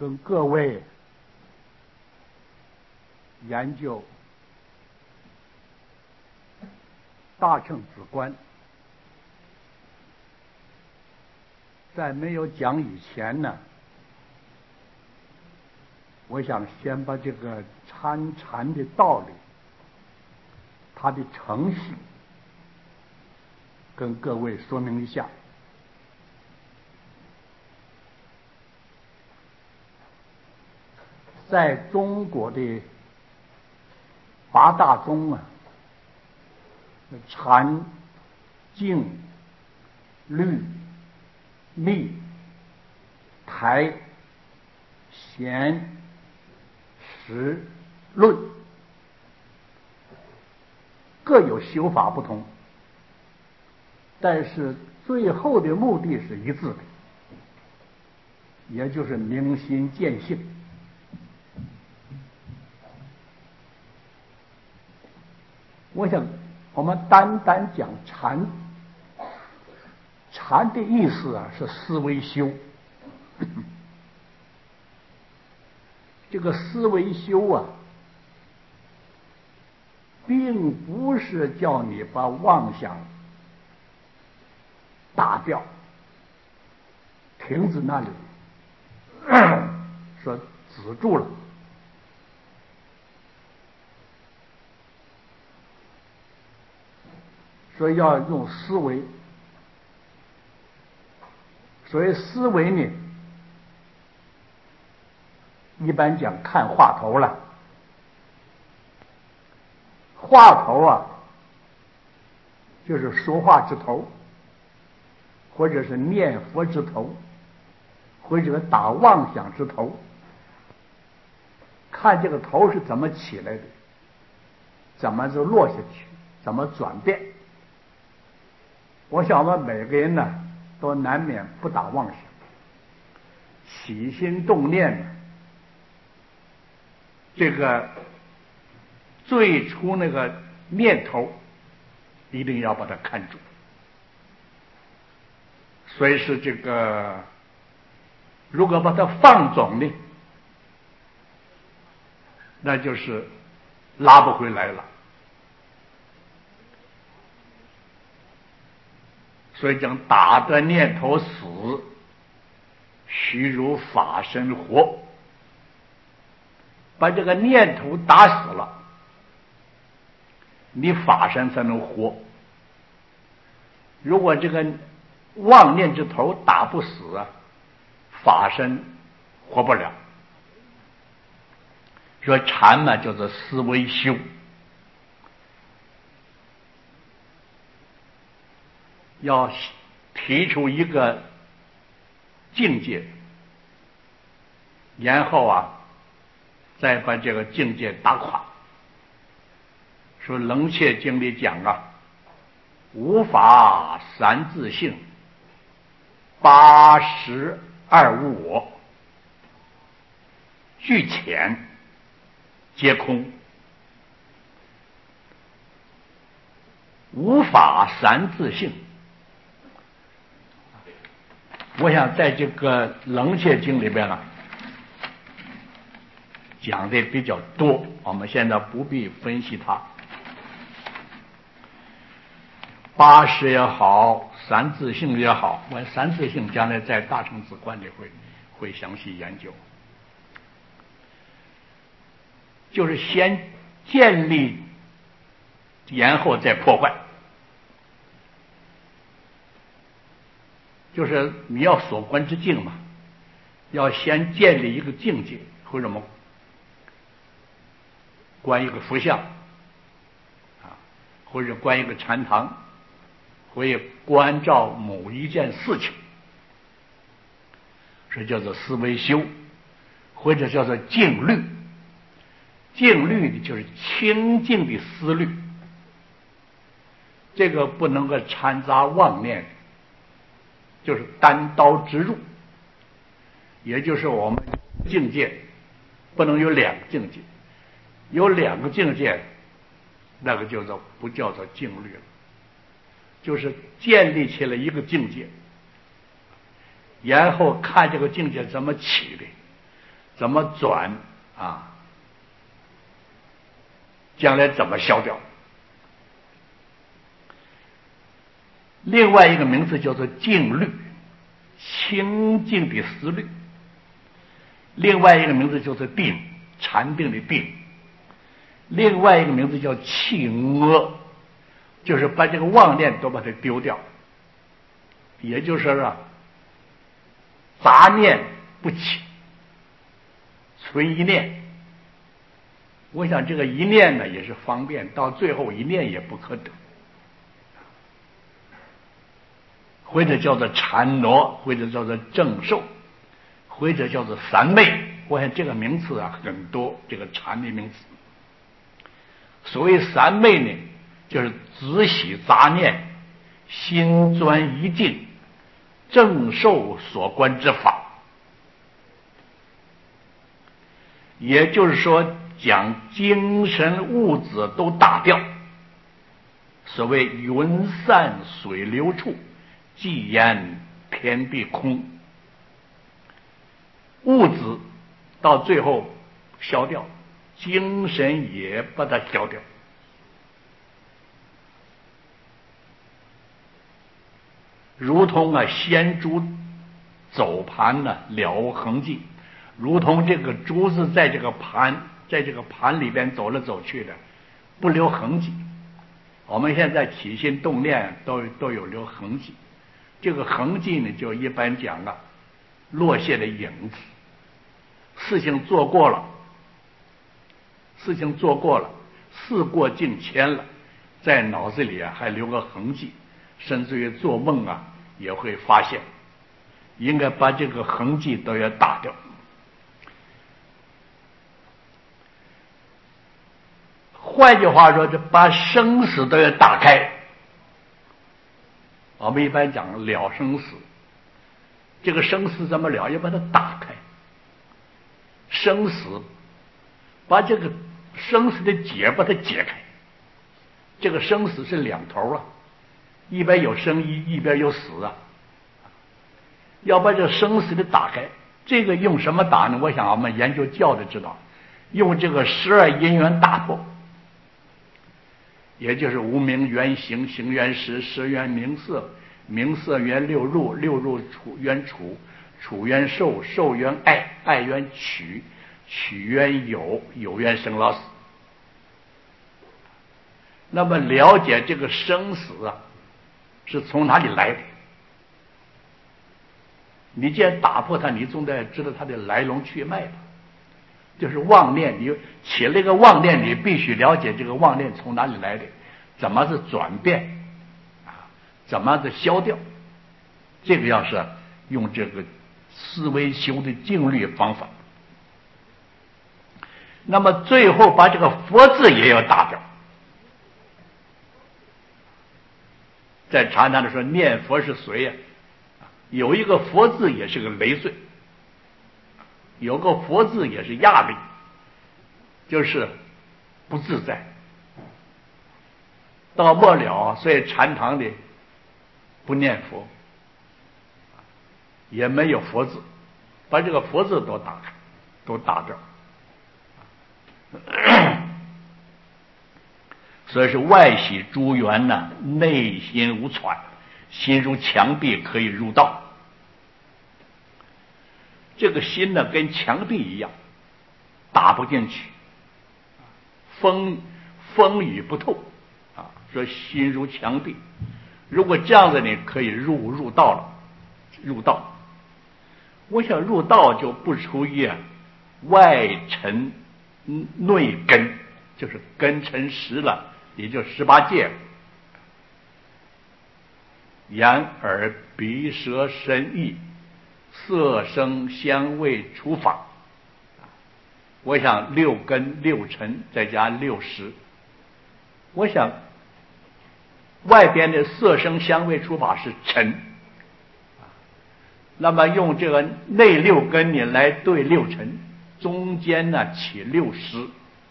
跟各位研究大乘止观，在没有讲以前呢，我想先把这个参禅的道理，它的程序跟各位说明一下。在中国的八大宗啊，禅、净、律、密、台、闲、实、论，各有修法不同，但是最后的目的是一致的，也就是明心见性。我想我们单单讲禅，禅的意思啊是思维修。这个思维修啊，并不是叫你把妄想打掉，停止那里，说止住了。所以要用思维。所谓思维呢，一般讲看话头了。话头啊，就是说话之头，或者是念佛之头，或者是打妄想之头。看这个头是怎么起来的，怎么就落下去，怎么转变。我想我们每个人呢，都难免不打妄想，起心动念呢，这个最初那个念头一定要把它看住。所以是这个，如果把它放纵呢，那就是拉不回来了。所以讲打得念头死，须如法身活。把这个念头打死了，你法身才能活。如果这个妄念之头打不死啊，法身活不了。说禅嘛，叫做思维修。要提出一个境界，然后啊，再把这个境界打垮。说楞伽经里讲啊，无法三自性，80无我，俱浅皆空。无法三自性，我想在这个楞伽经里边啊，讲的比较多，我们现在不必分析它。80也好，三自性也好，我三自性将来在大乘止观里会详细研究。就是先建立，然后再破坏。就是你要所观之境嘛，要先建立一个境界，或者我们观一个佛像啊，或者观一个禅堂，或者关照某一件事情，这叫做思维修，或者叫做静虑。静虑的就是清净的思虑，这个不能够掺杂妄念，就是单刀直入。也就是我们境界不能有两个境界，有两个境界，那个叫做不叫做静虑了，就是建立起来一个境界，然后看这个境界怎么起的， 怎么转啊，将来怎么消掉。另外一个名字叫做静虑，清净的思虑。另外一个名字叫做定，禅定的定。另外一个名字叫弃阿，就是把这个妄念都把它丢掉，也就是说杂念不起，存一念。我想这个一念呢也是方便，到最后一念也不可得，或者叫做禅挪，或者叫做正受，或者叫做三昧。我想这个名词很多，这个禅的名词。所谓三昧呢，就是止息杂念，心专一境，正受所观之法。也就是说，将精神物质都打掉。所谓云散水流处，寂言天地空。物质到最后消掉，精神也把它消掉。如同仙珠走盘了无痕迹，如同这个珠子在这个盘里边走来走去的，不留痕迹。我们现在起心动念都有留痕迹，这个痕迹呢，就一般讲落下的影子。事情做过了，事过境迁了，在脑子里还留个痕迹，甚至于做梦也会发现，应该把这个痕迹都要打掉。换句话说，就把生死都要打开。我们一般讲了生死，这个生死怎么了？要把它打开。生死，把这个生死的结把它解开。这个生死是两头一边有生一边有死要把这个生死的打开。这个用什么打呢？我想我们研究教的知道，用这个12因缘打破，也就是无明缘行，行缘识，识缘名色，名色缘六入，六入缘处，处缘受，受缘爱，爱缘取，取缘有，有缘生老死。那么了解这个生死是从哪里来的？你既然打破它，你总得知道它的来龙去脉吧。就是妄念，你起了一个妄念，你必须了解这个妄念从哪里来的，怎么是转变怎么是消掉。这个要是用这个思维修的静虑方法。那么最后把这个佛字也要打掉。在禅堂的时候，念佛是谁有一个佛字也是个累赘，有个佛字也是压力，就是不自在。到末了，所以禅堂里不念佛，也没有佛字，把这个佛字都打开，都打掉。所以是外喜诸缘内心无喘，心如墙壁，可以入道。这个心跟墙壁一样，打不进去，风雨不透说心如墙壁。如果这样子呢，可以入道了。入道，我想入道就不出于外尘内根，就是根尘实了，也就18界，眼耳鼻舌身意，色声香味触法。我想6根6尘再加6识，我想外边的色声香味触法是尘，那么用这个内6根呢来对6尘，中间起6识。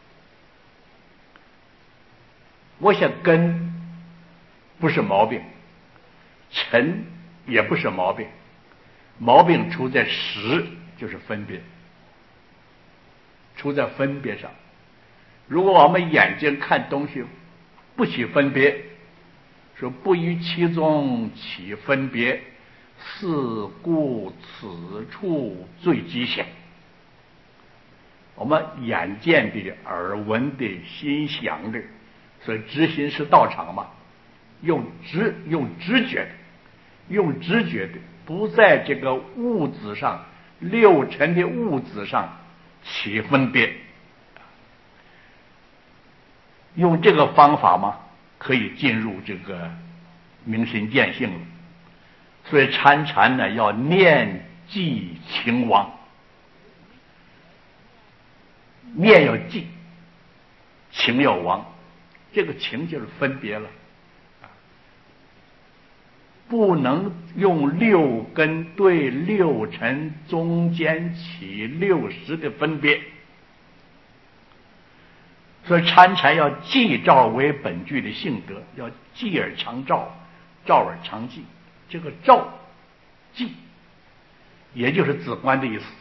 我想根不是毛病，尘也不是毛病，毛病出在识，就是分别。 出在分别上。如果我们眼睛看东西不起分别，说不于其中起分别，是故此处最吉祥。我们眼见的、耳闻的、心想的，所以知心是道场嘛，用知觉的，不在这个物质上六尘的物质上起分别。用这个方法嘛，可以进入这个明心见性了。所以参禅呢，要念记情亡，念要记，情要亡。这个情就是分别了，不能用六根对六尘中间起六识的分别。所以参禅要记照为本具的性德，要记而常照，照而常记。这个照记也就是止观的意思。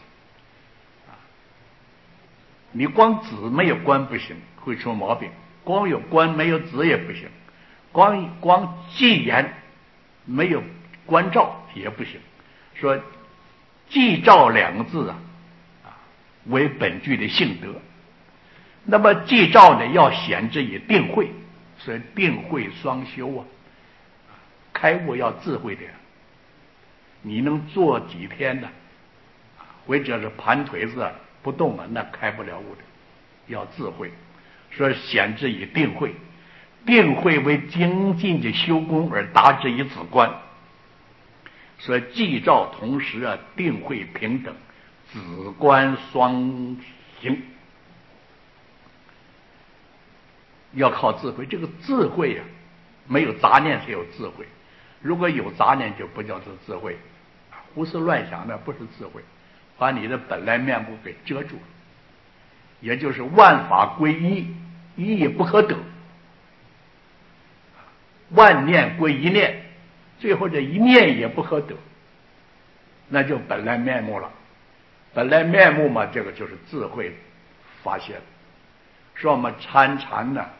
你光止没有观不行，会出毛病；光有观没有止也不行；光记言没有观照也不行。说记照两个字为本具的性德。那么记照呢，要显之以定慧，所以定慧双修开悟要智慧的。你能做几天呢？或者是盘腿子不动那开不了悟的，要智慧。所以显之以定慧，定慧为精进的修功而达之以止观。所以记照同时定慧平等，止观双行。要靠智慧，这个智慧没有杂念才有智慧，如果有杂念就不叫做智慧，胡思乱想那不是智慧，把你的本来面目给遮住了。也就是万法归一，一也不可得；万念归一念，最后这一念也不可得，那就本来面目了。本来面目嘛，这个就是智慧发现。说我们参禅呢，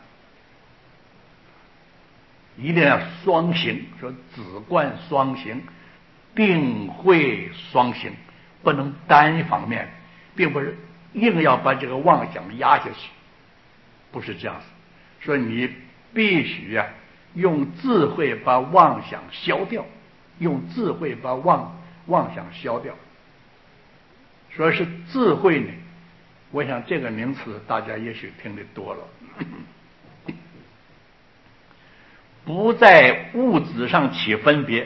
一定要双行，说止观双行，定慧双行，不能单一方面，并不是硬要把这个妄想压下去，不是这样子。说你必须用智慧把妄想消掉，用智慧把妄想消掉。说是智慧呢，我想这个名词大家也许听得多了。不在物质上起分别，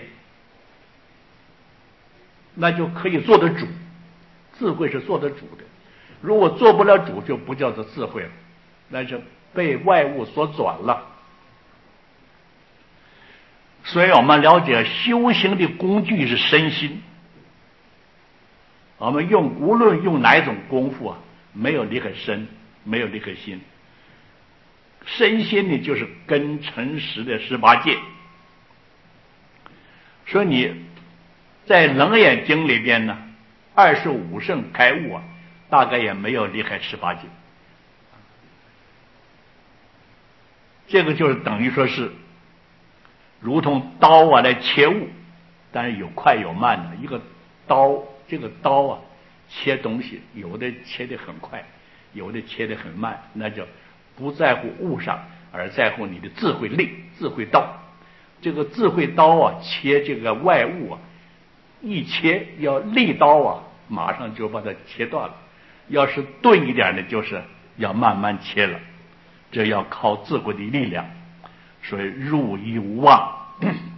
那就可以做得主。智慧是做得主的，如果做不了主，就不叫做智慧了，那是被外物所转了。所以我们了解修行的工具是身心，我们无论用哪一种功夫没有离开身，没有离开心。身心呢，就是根尘实的18界。说你在楞严经里边呢，25圣开悟大概也没有离开18界。这个就是等于说是如同刀来切物，但是有快有慢的。一个刀，这个刀切东西，有的切得很快，有的切得很慢，那就不在乎物上，而在乎你的智慧力、智慧刀。这个智慧刀切这个外物一切要利刀马上就把它切断了。要是钝一点的，就是要慢慢切了，这要靠智慧的力量。所以入一无妄。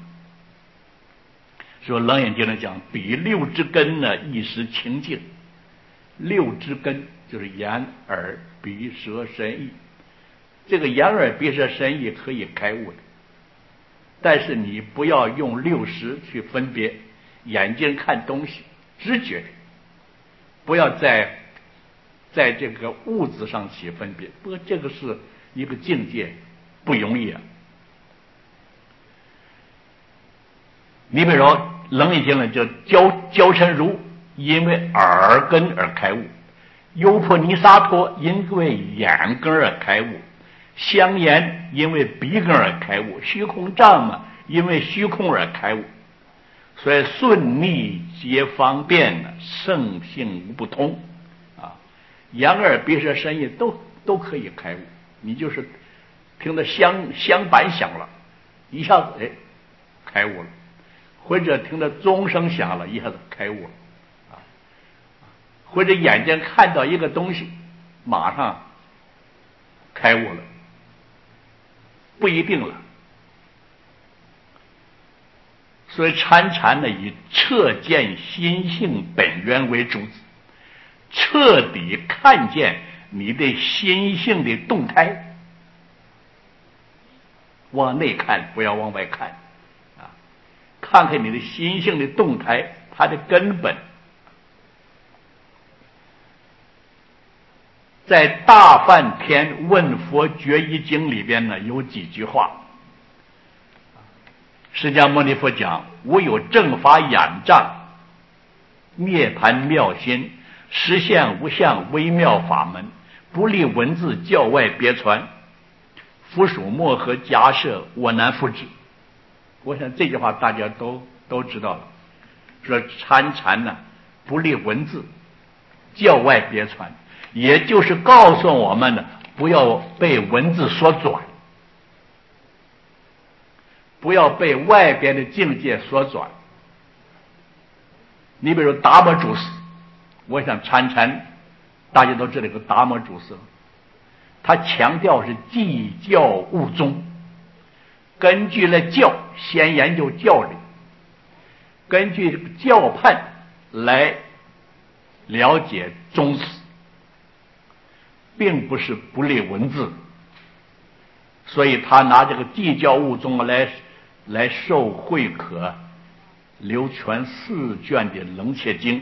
说楞严经里讲，比六之根呢，一时清净。六之根就是眼、耳、鼻、舌、身、意。这个眼、耳、鼻、舌、身、意可以开悟的，但是你不要用六识去分别。眼睛看东西，知觉的，不要在这个物质上起分别。不过这个是一个境界，不容易你比如楞严经呢，叫焦尘如因为耳根而开悟， 优婆尼萨陀因为眼根而开悟，香严因为鼻根而开悟，虚空藏嘛因为虚空而开悟。所以顺逆皆方便呢，圣性无不通啊！眼耳鼻舌身意都可以开悟。你就是听到香板响了，一下子开悟了；或者听到钟声响了，一下子开悟了啊！或者眼睛看到一个东西，马上开悟了，不一定了。所以参禅呢，以彻见心性本源为主旨，彻底看见你的心性的动态，往内看，不要往外看啊！看看你的心性的动态，它的根本。在《大梵天问佛决疑经》里边呢，有几句话。释迦牟尼佛讲：无有正法眼障，涅盘妙心，实现无相微妙法门，不立文字教外别传，夫属漠河假设，我难复制。我想这句话大家都知道了。说参禅呢，不立文字，教外别传，也就是告诉我们呢，不要被文字所转，不要被外边的境界所转。你比如达摩祖师，我想参禅大家都知道这个达摩祖师，他强调是即教悟宗，根据了教先研究教理，根据这个教判来了解宗旨，并不是不立文字。所以他拿这个即教悟宗来受会可，流传4卷的楞伽经。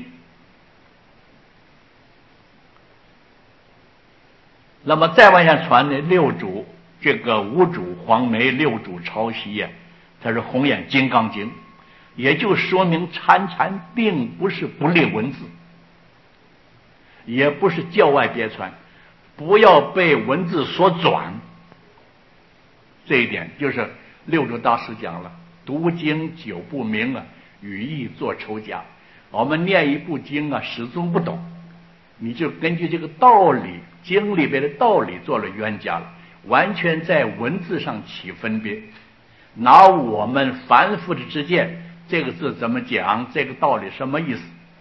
那么再往下传呢，六祖这个五祖黄梅，六祖抄袭呀，它是弘演金刚经，也就说明参禅并不是不立文字，也不是教外别传，不要被文字所转。这一点就是六祖大师讲了，读经久不明啊，语义作仇家。我们念一部经啊，始终不懂，你就根据这个道理，经里边的道理做了冤家了，完全在文字上起分别，拿我们凡夫的之见，这个字怎么讲，这个道理什么意思，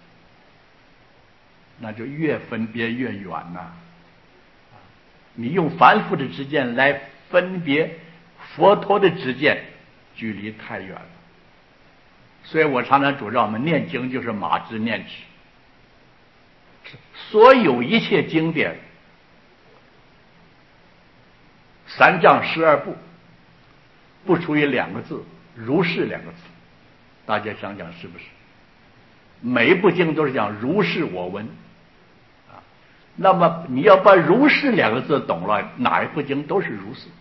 那就越分别越远呐。你用凡夫的之见来分别佛陀的之见，距离太远了。所以我常常主张我们念经就是马之念之，所有一切经典3藏12部不出于2个字，如是2个字。大家想想是不是？每一部经都是讲如是我闻啊。那么你要把如是2个字懂了，哪一部经都是如是。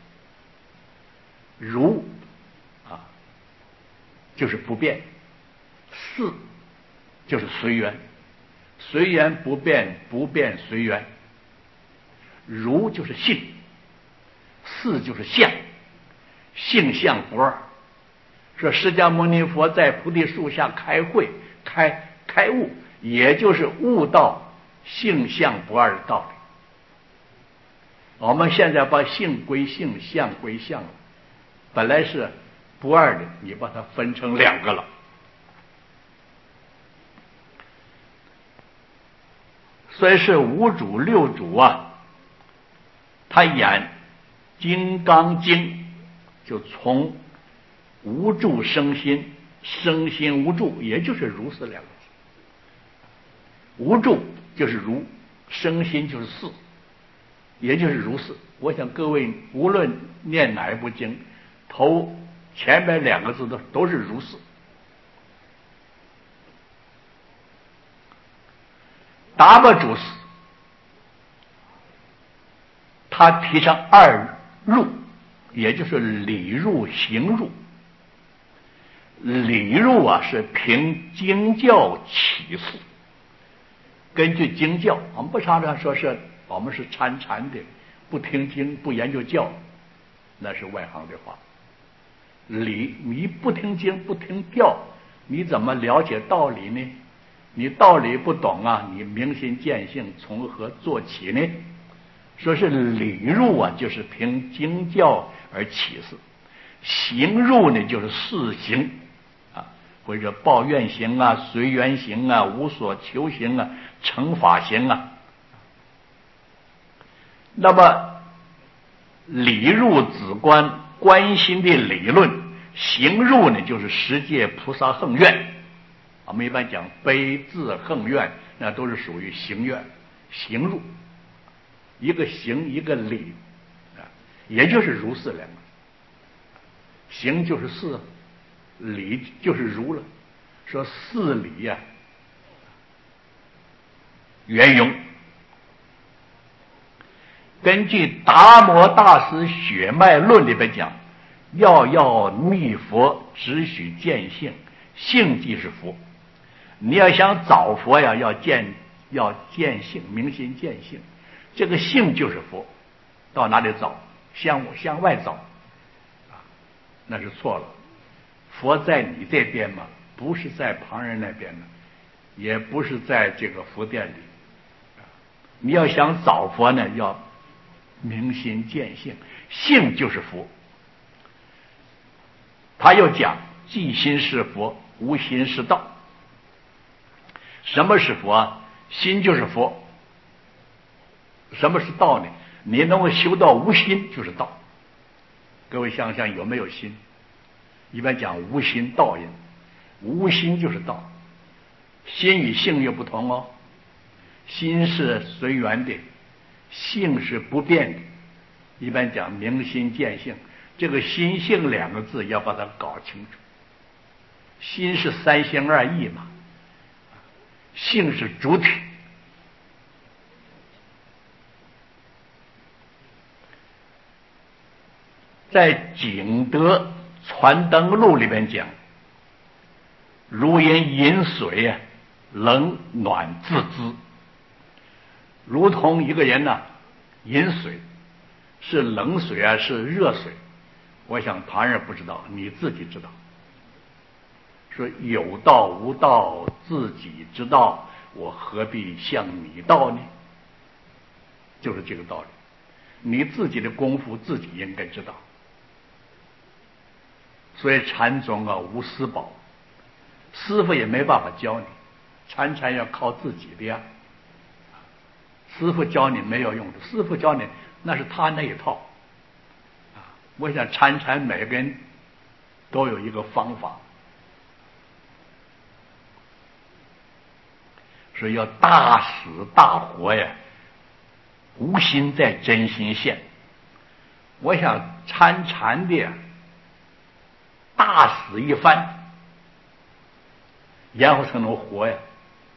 如啊就是不变，是就是随缘，随缘不变，不变随缘。如就是性，是就是相，性相不二。说释迦牟尼佛在菩提树下开会开悟，也就是悟到性相不二的道理。我们现在把性归性，相归相了，本来是不二的，你把它分成2个了。所以是五祖六祖啊，他演《金刚经》就从无住生心，生心无住，也就是如是2个字。无住就是如，生心就是是，也就是如是。我想各位无论念哪一部经，头前边2个字都是如是。达摩祖师他提倡2入，也就是理入行入。理入啊是凭经教起诉， 根据经教，我们不常常说是我们是参禅的，不听经不研究教，那是外行的话。理你不听经不听教，你怎么了解道理呢？你道理不懂啊，你明心见性从何做起呢？说是理入啊，就是凭经教而起事；行入呢，就是事行啊，或者报怨行啊、随缘行啊、无所求行啊、成法行啊。那么理入止观，观心的理论；行入呢，就是十界菩萨横愿。我们一般讲悲智横愿，那都是属于行愿。行入，一个行一个理啊，也就是如是两个。行就是是，理就是如了。说是理呀，圆融。根据达摩大师血脉论里边讲，要密佛，只许见性，性即是佛。你要想找佛呀，要见性，明心见性，这个性就是佛。到哪里找？向外找啊，那是错了。佛在你这边嘛，不是在旁人那边的，也不是在这个佛殿里。你要想找佛呢，要明心见性，性就是佛。他又讲，即心是佛，无心是道。什么是佛啊？心就是佛。什么是道呢？你能够修到无心就是道。各位想想有没有心？一般讲无心道也，无心就是道。心与性又不同哦，心是随缘的，性是不变的。一般讲明心见性，这个心性两个字要把它搞清楚。心是三心二意嘛，性是主体。在景德传灯录里边讲，如因饮水啊，冷暖自知。如同一个人呢，饮水是冷水啊，是热水，我想旁人不知道，你自己知道。说有道无道，自己知道，我何必向你道呢？就是这个道理。你自己的功夫自己应该知道。所以禅宗啊，无师宝，师傅也没办法教你，禅要靠自己的呀。师傅教你没有用的，师傅教你那是他那一套啊。我想禅每个人都有一个方法，所以要大死大活呀，无心在真心现。我想禅的呀，大死一番，然后才能活呀。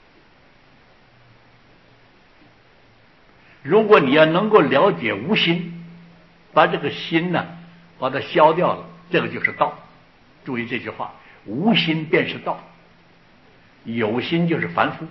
如果你要能够了解无心，把这个心呢，把它消掉了，这个就是道。注意这句话，无心便是道，有心就是凡夫。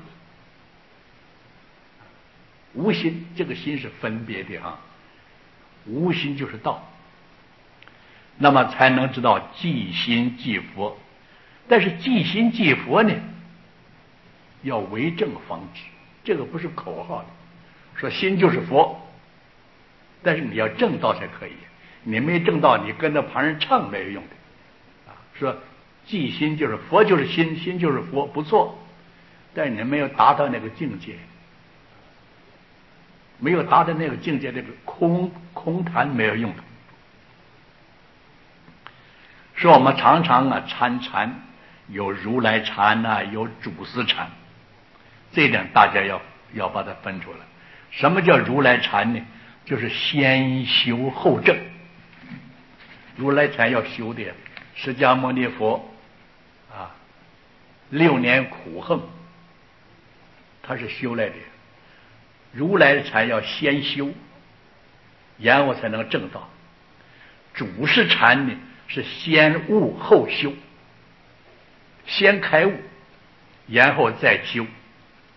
无心，这个心是分别的啊，无心就是道。那么才能知道即心即佛。但是即心即佛呢，要为正方知，这个不是口号的。说心就是佛，但是你要正道才可以。你没正道，你跟着旁人唱没有用的啊。说即心就是佛，就是心，心就是佛，不错，但你没有达到那个境界，没有达到那个境界，这个空谈没有用的。说我们常常啊禅有如来禅啊，有主思禅，这一点大家要把它分出来。什么叫如来禅呢？就是先修后证。如来禅要修的，释迦牟尼佛啊，6年苦行，他是修来的。如来禅要先修，然后才能证道。主是禅呢，是先悟后修，先开悟，然后再修。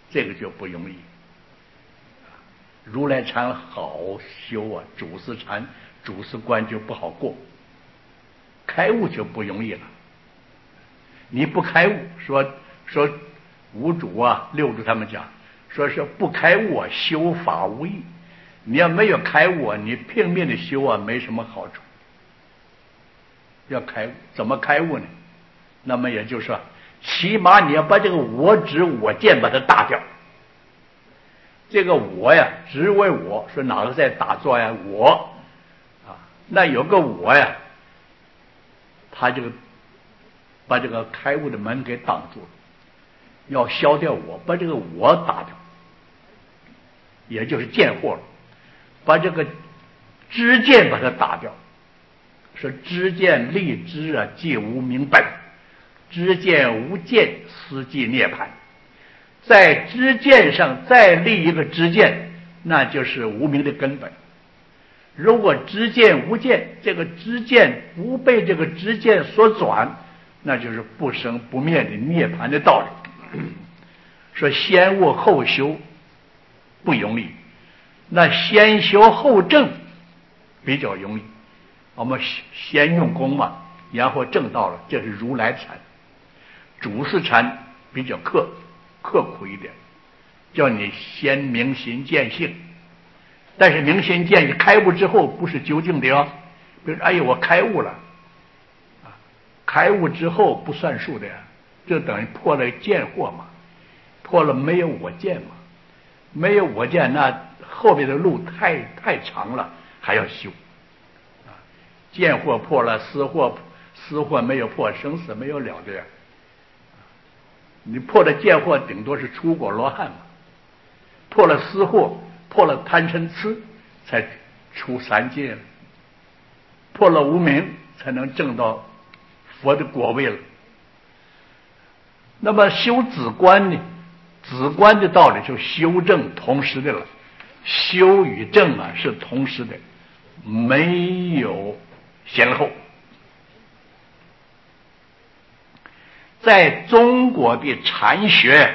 这个就不容易。如来禅好修啊，主事禅、主事关就不好过，开悟就不容易了。你不开悟，说五祖啊、六祖他们讲，说是不开悟啊，修法无益。你要没有开悟啊，你拼命的修啊，没什么好处。要开悟，怎么开悟呢？那么也就是说，起码你要把这个我执我见把它打掉。这个我呀，只为我，说哪个在打坐呀？我啊，那有个我呀，他这个把这个开悟的门给挡住了。要消掉我，把这个我打掉，也就是见惑了。把这个知见把它打掉。说知见立知啊，即无明本；知见无见，斯即涅槃。在知见上再立一个知见，那就是无明的根本。如果知见无见，这个知见不被这个知见所转，那就是不生不灭的涅槃的道理。说先悟后修不容易，那先修后证比较容易。我们先用功嘛，然后证到了，这是如来禅。主事禅比较刻苦一点，叫你先明心见性。但是明心见性开悟之后不是究竟的哦。比如说，哎呦，我开悟了啊，开悟之后不算数的呀，就等于破了见惑嘛，破了没有我见嘛，没有我见，那后面的路太长了，还要修。见惑破了，思惑没有破，生死没有了的呀。你破了见惑，顶多是出果罗汉嘛；破了思惑，破了贪嗔痴，才出三界了。破了无明，才能证到佛的果位了。那么修止观呢？止观的道理就修正同时的了，修与正啊是同时的，没有先后。在中国的禅学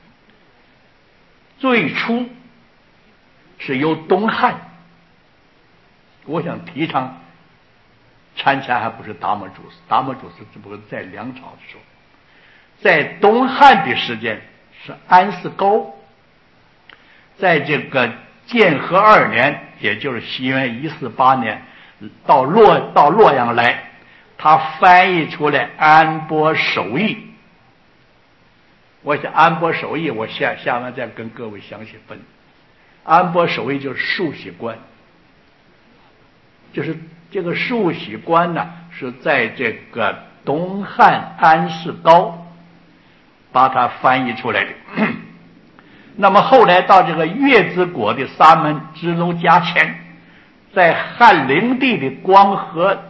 最初是由东汉，我想提倡参禅还不是达摩祖师，达摩祖师只不过在梁朝的时候，在东汉的时间是安世高，在这个建和2年，也就是西元148年，到洛阳来，他翻译出来《安般守义》。我想安般守义，我下面再跟各位详细分。安般守义就是漱洗观，就是这个漱洗观呢，是在这个东汉安世高把它翻译出来的。那么后来到这个月之国的沙门支娄迦前，在汉灵帝的光和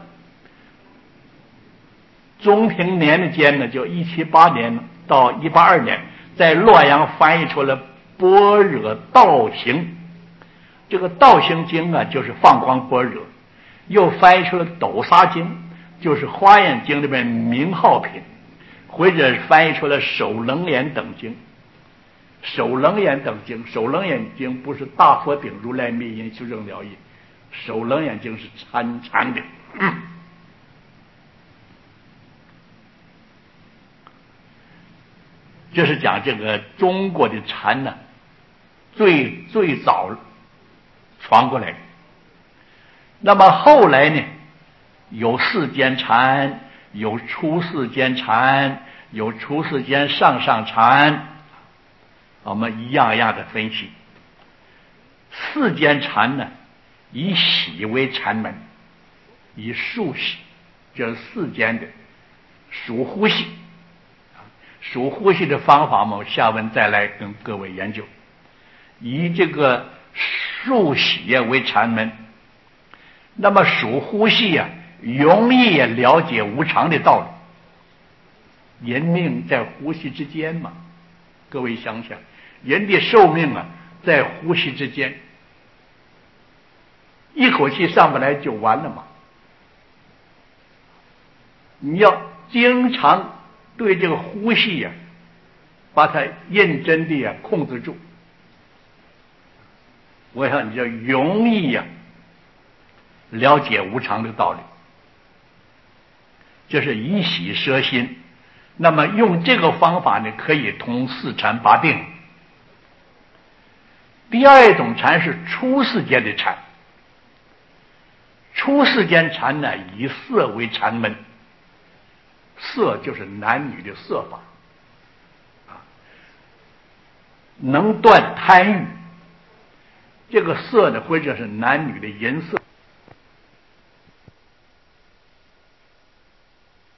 中平年的间呢，就178年到182年，在洛阳翻译出了《般若道行》。这个《道行经》啊，就是放光般若；又翻译出了《斗沙经》，就是《华严经》里面名号品，或者翻译出了《首楞严》等经。首楞严等经，首楞严经不是大佛顶如来密因修正了义，首楞严经是参禅的。这是讲这个中国的禅呢，最早传过来的。那么后来呢，有世间禅，有出世间禅，有出世间上禅，我们一样的分析。世间禅呢，以洗为禅门，以漱洗，就是世间的数呼吸。数呼吸的方法我下文再来跟各位研究。以这个漱洗为禅门，那么数呼吸容易了解无常的道理。人命在呼吸之间嘛，各位想想，人的寿命在呼吸之间，一口气上不来就完了嘛。你要经常对这个呼吸把它认真地控制住，我想你就容易了解无常的道理，就是以喜摄心。那么用这个方法呢，可以通四禅八定。第二种禅是出世间的禅，出世间禅呢，以色为禅门，色就是男女的色法，能断贪欲。这个色呢，或者是男女的淫色，